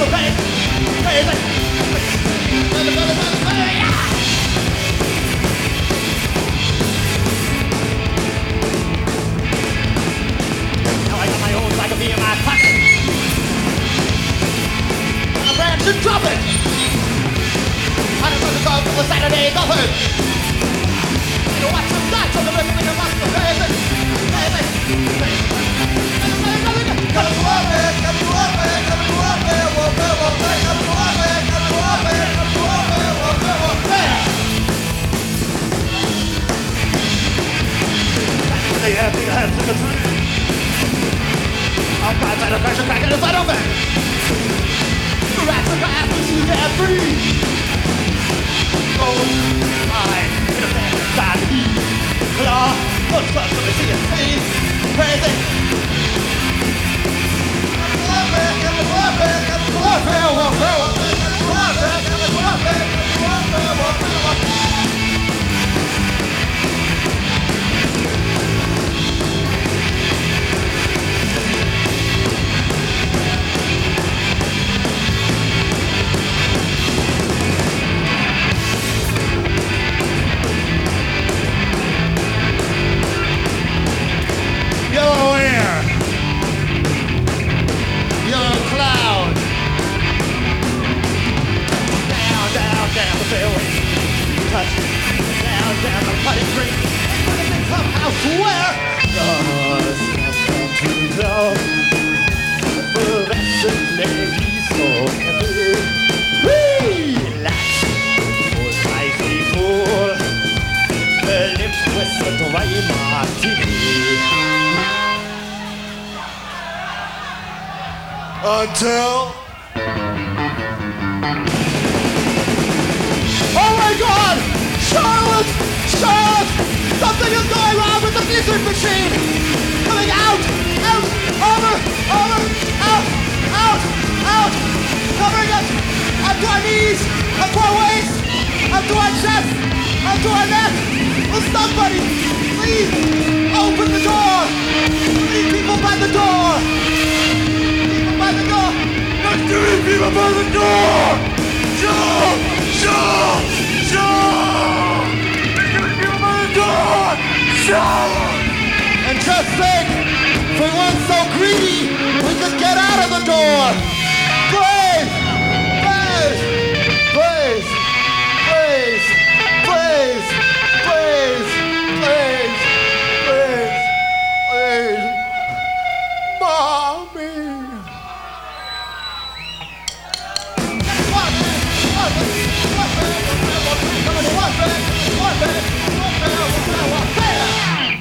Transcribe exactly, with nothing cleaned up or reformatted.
Should drop it! I don't know the song for the Saturday Gotham! You know what some nights on the river when you must be crazy! Crazy! Crazy! Come to walk it! Come to walk it! Come to walk it! Walk it! Walk it! Come to walk it! Come to walk it! Come to walk it! Walk it! Walk it! The empty hands in the tree! I'll find out a crash and crack in the side of it! Rats are fast to see their free. Oh, my, in a bad heat. Claw, what's up, let me see your face. Crazy. Come to come to warfare, come to warfare, warfare, warfare, come to warfare, come to warfare, come to warfare, warfare, warfare. Yellow air, yellow cloud, down, down, down the fairway, touch, down, down the putting green, and the big clubhouse where the stuff comes to love, but that's the lady so heavy. Relax, full nicely full, the lips twist the dry martini. Until oh my God! Charlotte! Charlotte! Something is going wrong with the music machine! Coming out! Out! Over! Over! Out! Out! Out! Covering us! Onto our knees! Onto our waist! Onto our chest! Onto our neck! Will somebody please open the door! Leave people by the door! By the door! There's too many people by the door! Joe! Joe! Joe! There's too many people by the door! Joe! And just think, if we weren't so greedy, we could get out of the door!